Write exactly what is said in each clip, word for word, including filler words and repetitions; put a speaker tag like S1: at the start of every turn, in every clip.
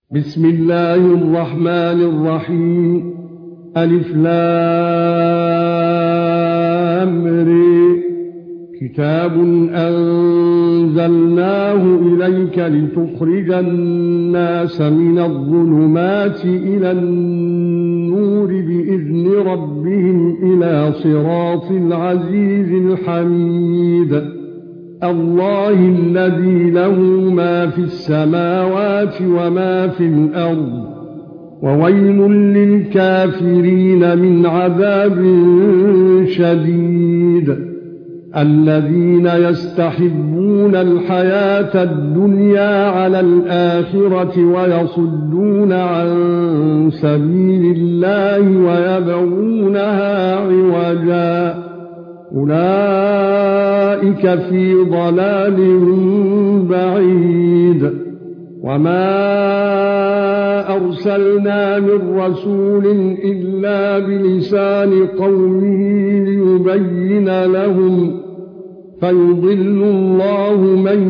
S1: بسم الله الرحمن الرحيم ألف لام ر كتاب أنزلناه إليك لتخرج الناس من الظلمات إلى النور بإذن ربهم إلى صراط العزيز الحميد الله الذي له ما في السماوات وما في الأرض وويل للكافرين من عذاب شديد الذين يستحبون الحياة الدنيا على الآخرة ويصدون عن سبيل الله ويبغونها عوجا أولئك في ضلال بعيد وما أرسلنا من رسول إلا بلسان قومه ليبين لهم فيضل الله من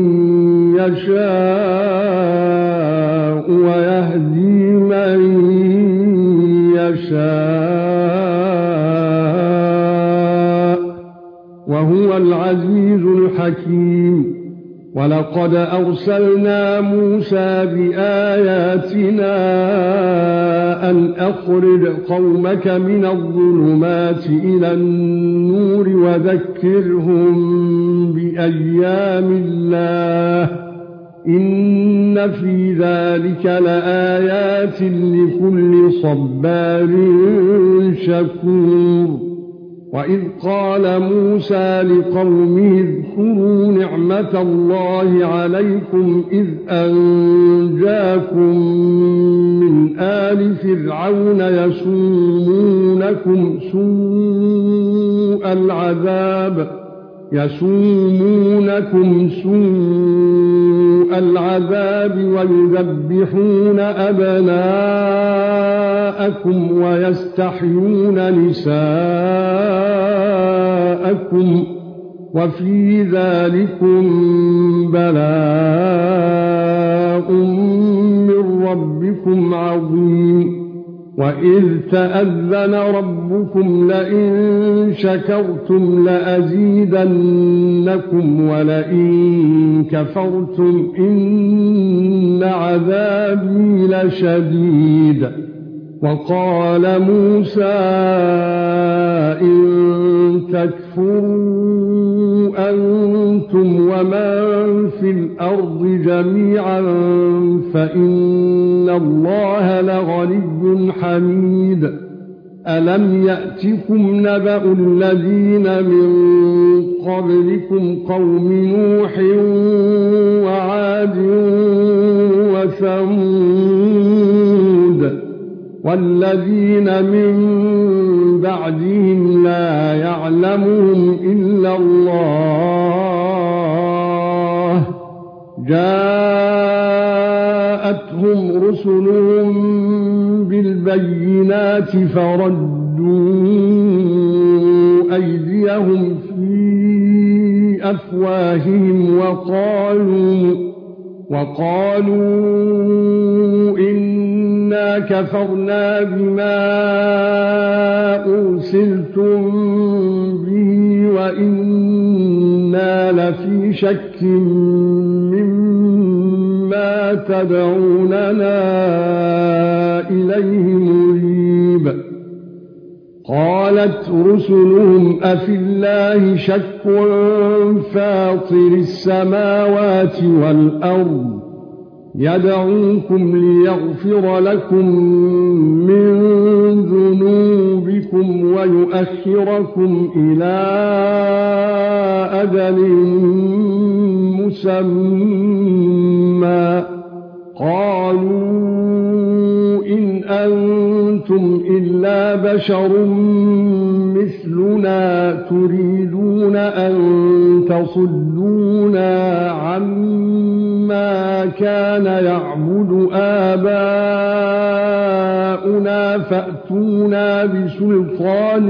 S1: يشاء ويهدي من يشاء وهو العزيز الحكيم ولقد أرسلنا موسى بآياتنا أن أخرج قومك من الظلمات إلى النور وذكرهم بأيام الله إن في ذلك لآيات لكل صبار شكور وَإِذْ قَالَ مُوسَى لِقَوْمِهِ اذْكُرُوا نِعْمَةَ اللَّهِ عَلَيْكُمْ إِذْ أَنْجَاكُمْ مِنْ آلِ فِرْعَوْنَ يَسُومُونَكُمْ سُوءَ الْعَذَابِ يَسُومُونَكُمْ سُوءَ الْعَذَابِ وَيُذَبِّحُونَ أَبْنَاءَكُمْ وَيَسْتَحْيُونَ نِسَاءَكُمْ وَفِي ذَلِكُمْ بَلَاءٌ مِّن رَّبِّكُمْ عَظِيمٌ وَإِذْ تَأَذَّنَ رَبُّكُمْ لَئِن شَكَرْتُمْ لَأَزِيدَنَّكُمْ وَلَئِن كَفَرْتُمْ إِنَّ عَذَابِي لَشَدِيدٌ وَقَالَ مُوسَى إِن تَكْفُرُوا أَنتُمْ وَمَن فِي الْأَرْضِ جَمِيعًا فَإِنَّ اللَّهَ لَغَنِيٌّ حَمِيدٌ أَلَمْ يَأْتِكُمْ نَبَأُ الَّذِينَ مِن قَبْلِكُمْ قَوْمِ نُوحٍ وَعَادٍ وَثَمُودَ وَالَّذِينَ مِن بَعْدِهِمْ لَا يَعْلَمُهُمْ إِلَّا اللَّهُ جَاءَتْهُمْ رُسُلُهُم بِالْبَيِّنَاتِ فَرَدُّوا أَيْدِيَهُمْ فِي أَفْوَاهِهِمْ وَقَالُوا وَقَالُوا إِنَّا كَفَرْنَا بِمَا أُرْسِلْتُم بِهِ وَإِنَّا لَفِي شَكٍّ مِّمَّا تَدْعُونَنَا إِلَيْهِ مُرِيبٍ قالت رسلهم أفي الله شك فاطر السماوات والأرض يدعوكم ليغفر لكم من ذنوبكم ويؤخركم إلى أجل مسمى قالوا إن أنتم إلا بشر مثلنا تريدون أن تصدونا عما كان يعبد آباؤنا فأتونا بسلطان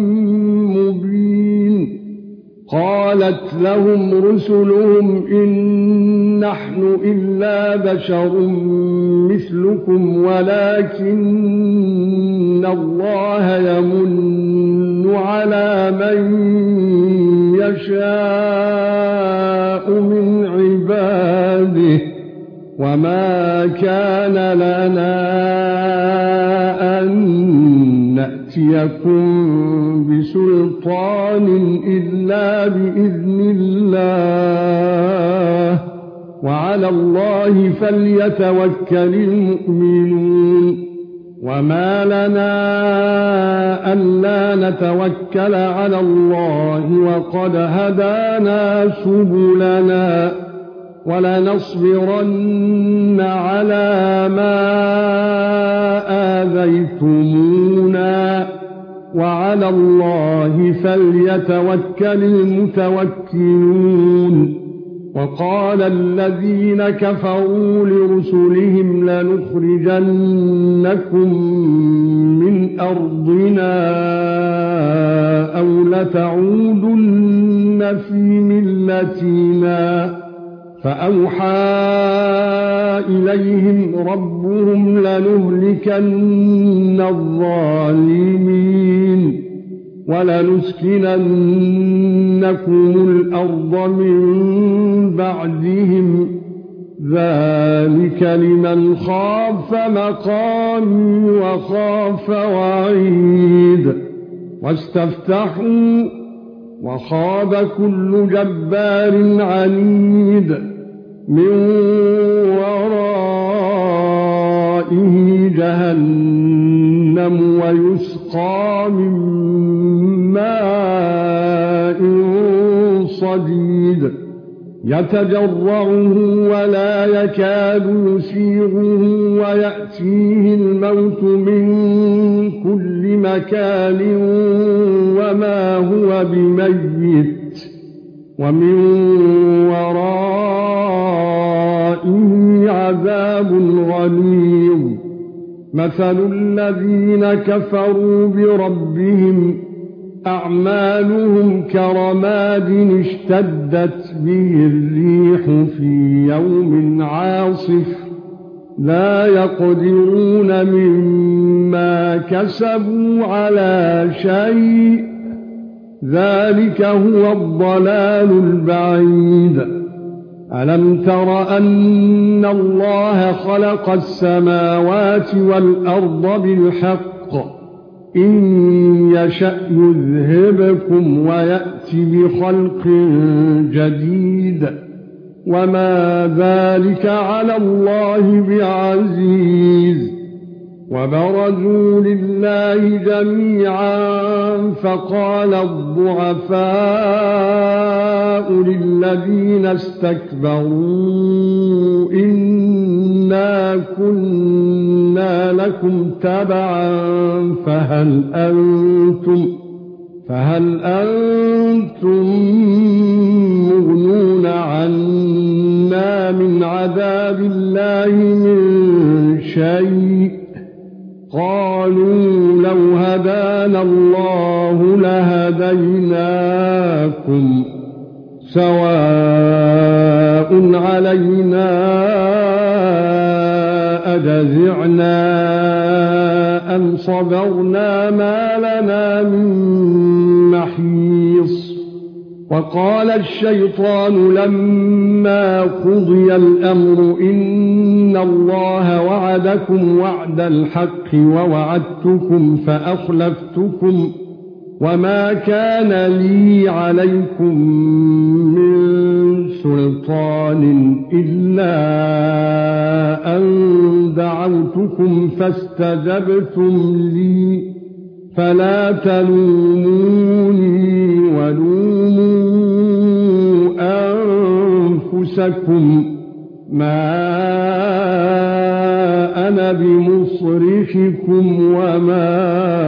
S1: مبين قالت لهم رسلهم إن نحن إلا بشر منكم ولكن الله يمن على من يشاء من عباده وما كان لنا أن نأتيكم بسلطان إلا بإذن الله وعلى الله فليتوكل المؤمنون وما لنا ألا نتوكل على الله وقد هدانا سبلنا ولنصبرن على ما آذيتمونا وعلى الله فليتوكل المتوكلون وقال الذين كفروا لرسلهم لنخرجنكم من أرضنا أو لتعودن في ملتنا فأوحى إليهم ربهم لنهلكن الظالمين ولنسكننكم الأرض من بعدهم ذلك لمن خاف مقامي وخاف وعيد واستفتحوا وخاب كل جبار عنيد من ورائه جهنم ويسقى من ماء صديد يتجرعه ولا يكاد يسيغه ويأتيه الموت من كل مكان وما هو بميت ومن ورائه عذاب غليظ مثل الذين كفروا بربهم أعمالهم كرماد اشتدت به الريح في يوم عاصف لا يقدرون مما كسبوا على شيء ذلك هو الضلال البعيد ألم تر أن الله خلق السماوات والأرض بالحق إن يشأ يذهبكم ويأتي بخلق جديد وما ذلك على الله بعزيز وبرزوا لله جميعا فقال الضعفاء للذين استكبروا إنا كنا لكم تبعا فهل أنتم فهل أنتم مغنون عنا من عذاب الله من شيء قالوا لو هدانا الله لهديناكم سواء علينا أجزعنا أم صبرنا ما لنا من محيص وقال الشيطان لما قضي الأمر إن الله وعدكم وعد الحق ووعدتكم فأخلفتكم وما كان لي عليكم من سلطان إلا أن دعوتكم فاستجبتم لي فلا تلوموني ولوموا أنفسكم ما أنا بمصرخكم وما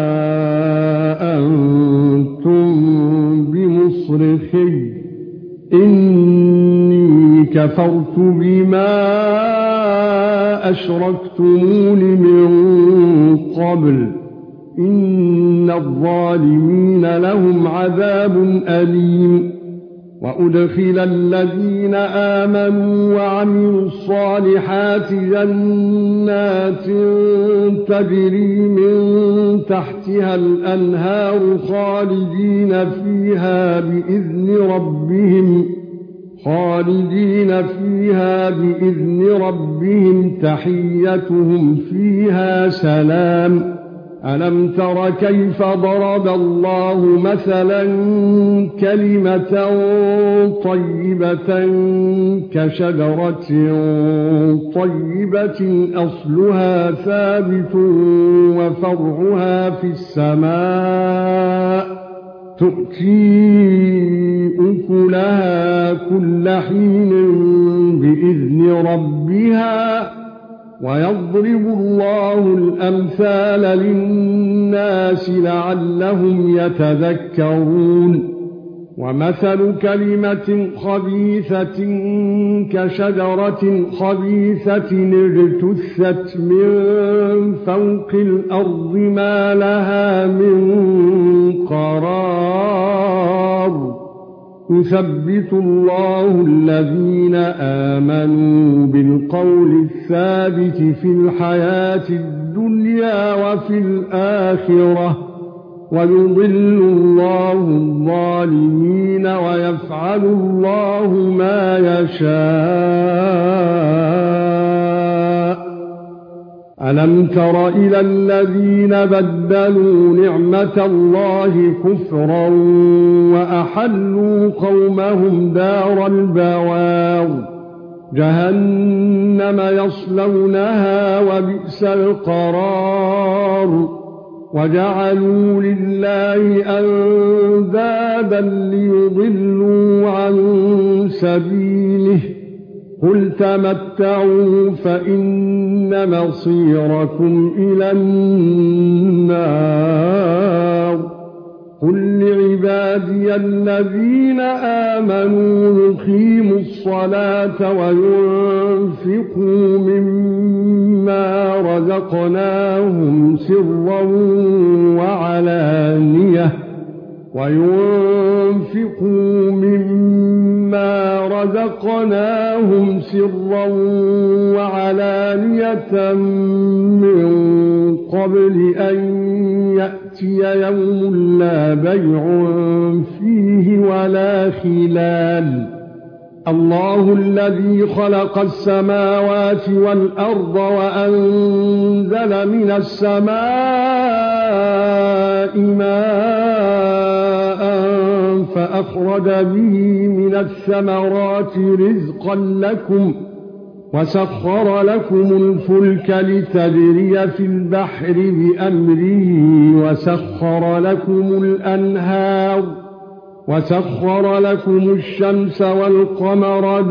S1: أنتم بمصرخي إني كفرت بما أشركتمون من قبل إن الظالمين لهم عذاب أليم وأدخل الذين آمنوا وعملوا الصالحات جنات تجري من تحتها الأنهار خالدين فيها بإذن ربهم خالدين فيها بإذن ربهم تحيتهم فيها سلام. ألم تر كيف ضرب الله مثلا كلمة طيبة كشجرة طيبة أصلها ثابت وفرعها في السماء تؤتي أكلها كل حين بإذن ربها ويضرب الله الأمثال للناس لعلهم يتذكرون. ومثل كلمة خبيثة كشجرة خبيثة اجتثت من فوق الأرض ما لها من قرار. يثبت الله الذين آمنوا بالقول الثابت في الحياة الدنيا وفي الآخرة ويضل الله الظالمين ويفعل الله ما يشاء. ألم تر إلى الذين بدلوا نعمة الله كفرا وأحلوا قومهم دار البوار جهنم يصلونها وبئس القرار. وجعلوا لله أندادا ليضلوا عن سبيله قل تمتعوا فإن مصيركم إلى النار. قل لعبادي الذين آمنوا يقيموا الصلاة وينفقوا مما رزقناهم سرا وعلانية وينفقوا مما رزقناهم سرا وعلانية من قبل أن يأتي يوم لا بيع فيه ولا خلال. الله الذي خلق السماوات والأرض وأنزل من السماء ماء فأخرج به من الثمرات رزقا لكم وسخر لكم الفلك لتجري في البحر بأمره وسخر لكم الأنهار وسخر لكم الشمس والقمر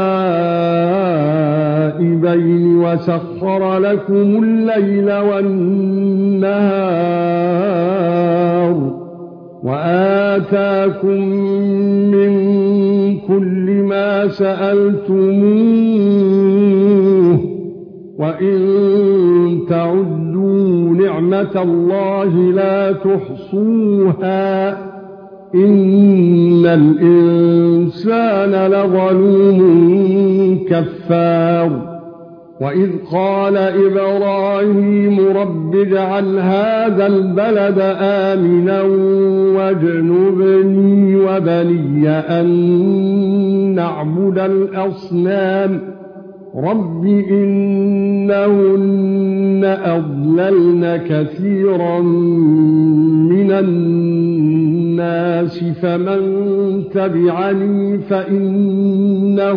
S1: دائبين وسخر لكم الليل والنهار وآتاكم من كل ما سألتموه وإن تعدوا نعمة الله لا تحصوها إن الإنسان لظلوم كفار. وإذ قال إبراهيم رب اجعل هذا البلد آمنا واجنبني وبني أن نعبد الأصنام رب إنهن أضللن كثيرا من الناس فمن تبعني فإنه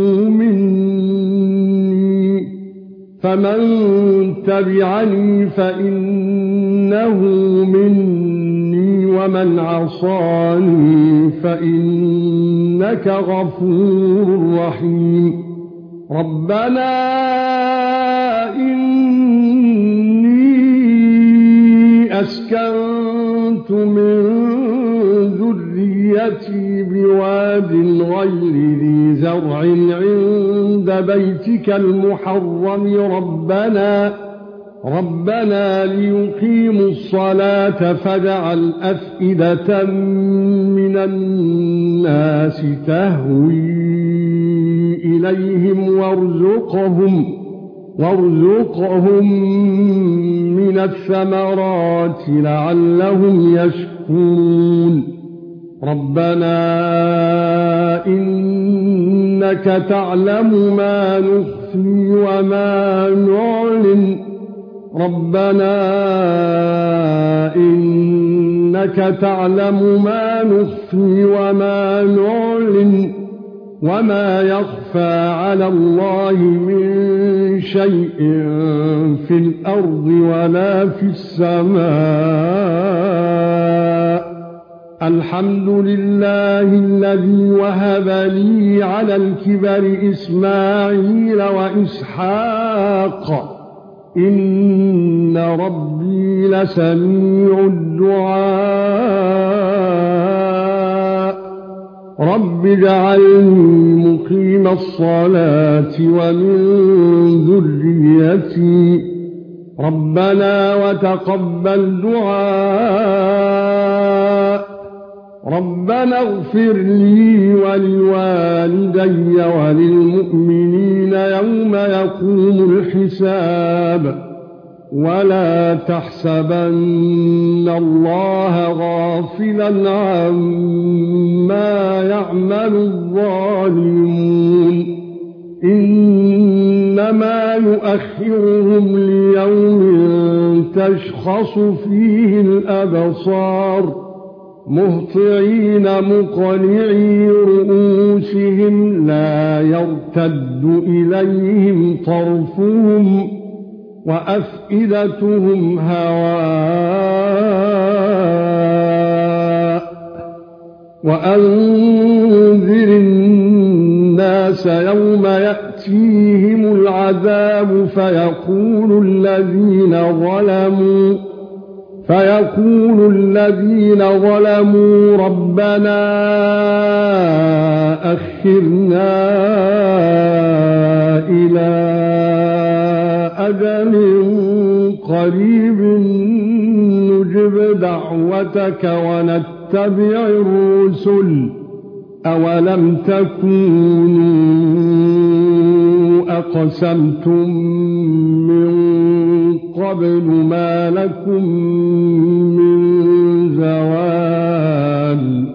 S1: مني فمن تبعني فإنه مني ومن عصاني فإنك غفور رحيم. ربنا إني أسكنت من ذريتي بواد غير ذي زرع عند بيتك المحرم ربنا رَبَّنَا لِيُقِيمُوا الصَّلَاةَ فَاجْعَلْ أَفْئِدَةً مِنَ النَّاسِ تَهْوِي إِلَيْهِمْ وَارْزُقْهُمْ وَارْزُقْهُم مِّنَ الثَّمَرَاتِ لَعَلَّهُمْ يَشْكُرُونَ رَبَّنَا إِنَّكَ تَعْلَمُ مَا نُخْفِي وَمَا نُعْلِنُ رَبَّنَا إِنَّكَ تَعْلَمُ مَا نُخْفِي وَمَا نُعْلِنُ وَمَا يَخْفَى عَلَى اللَّهِ مِن شَيْءٍ فِي الْأَرْضِ وَلَا فِي السَّمَاءِ الْحَمْدُ لِلَّهِ الَّذِي وَهَبَ لِي عَلَى الْكِبَرِ إِسْمَاعِيلَ وَإِسْحَاقَ إِنَّ رَبِّي لَسَمِيعُ الدُّعَاءِ رَبِّ اجْعَلْنِي مُقِيمَ الصَّلَاةِ وَمِن ذُرِّيَّتِي رَبَّنَا وَتَقَبَّلْ دُعَاءِ رَبَّنَا اغْفِرْ لِي وَلِوَالِدَيَّ وَلِلْمُؤْمِنِينَ يَوْمَ يَقُومُ الْحِسَابُ وَلَا تَحْسَبَنَّ اللَّهَ غَافِلًا عَمَّا يَعْمَلُ الظَّالِمُونَ إِنَّمَا يُؤَخِّرُهُمْ لِيَوْمٍ تَشْخَصُ فِيهِ الْأَبْصَارُ مُهْطِعِينَ مُقْنِعِي رُءُوسِهِمْ لَا يَرْتَدُّ إِلَيْهِمْ طَرْفُهُمْ وَأَفْئِدَتُهُمْ هَوَاءٌ وَأَنذِرِ النَّاسَ يَوْمَ يَأْتِيهِمُ الْعَذَابُ فَيَقُولُ الَّذِينَ ظَلَمُوا فَيَقُولُ الَّذِينَ ظَلَمُوا رَبَّنَا أَخِّرْنَا إِلَى أَجَلٍ قَرِيبٍ نُّجِبْ دَعْوَتَكَ وَنَتَّبِعِ الرُّسُلَ أَوَلَمْ تَكُونُوا أَقْسَمْتُم مِّن قَبْلُ مَا لَكُم مِّن زَوَالٍ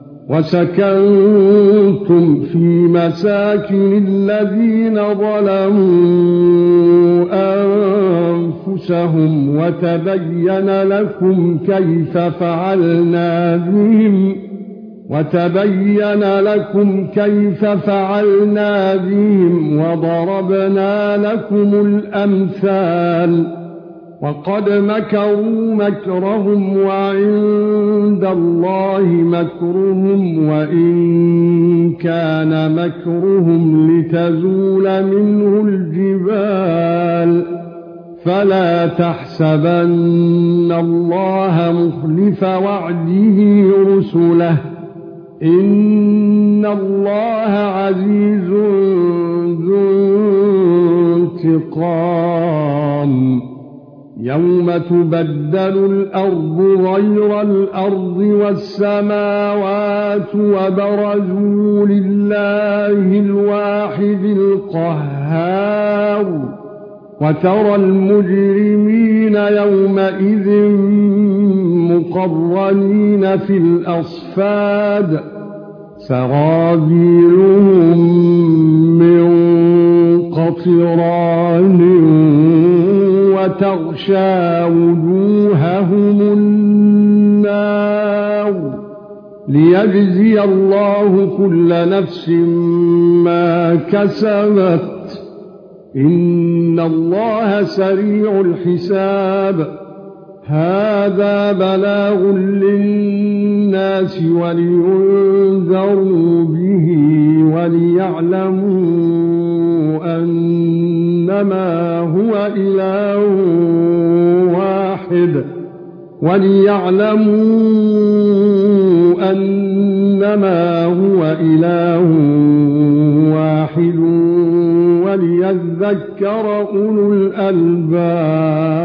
S1: وَسَكَنتُمْ فِي مَسَاكِنِ الَّذِينَ ظَلَمُوا أَنفُسَهُمْ وَتَبَيَّنَ لَكُمْ كَيْفَ فَعَلْنَا بِهِمْ وَتَبَيَّنَ لَكُمْ كَيْفَ فَعَلْنَا بِهِمْ وَضَرَبْنَا لَكُمُ الْأَمْثَالَ وَقَدْ مَكَرُوا مَكْرَهُمْ وَعِندَ اللَّهِ مَكْرُهُمْ وَإِن كَانَ مَكْرُهُمْ لِتَزُولَ مِنْهُ الْجِبَالُ فَلَا تَحْسَبَنَّ اللَّهَ مُخْلِفَ وَعْدِهِ رُسُلَهُ إِنَّ اللَّهَ عَزِيزٌ ذُو انتِقَامٍ يَوْمَ تُبَدَّلُ الْأَرْضُ غَيْرَ الْأَرْضِ وَالسَّمَاوَاتُ وَبَرَزُوا لِلَّهِ الْوَاحِدِ الْقَهَّارِ وَتَرَى الْمُجْرِمِينَ يَوْمَئِذٍ مُقَرَّنِينَ فِي الْأَصْفَادِ سَرَابِيلُهُم مِّن قَطِرَانٍ وَتَغْشَىٰ وُجُوهَهُمُ النَّارُ لِيَجْزِيَ اللَّهُ كُلَّ نَفْسٍ مَا كَسَبَتْ إِنَّ اللَّهَ سَرِيعُ الْحِسَابِ هَذَا بَلَاغٌ لِّلنَّاسِ وَلِيُنذَرُوا بِهِ وَلِيَعْلَمُوا أَنَّمَا هُوَ إِلَٰهٌ وَاحِدٌ وَلِيَعْلَمُوا أَنَّمَا هُوَ إِلَٰهٌ وَاحِدٌ وَلِيَذَّكَّرَ أُولُو الْأَلْبَابِ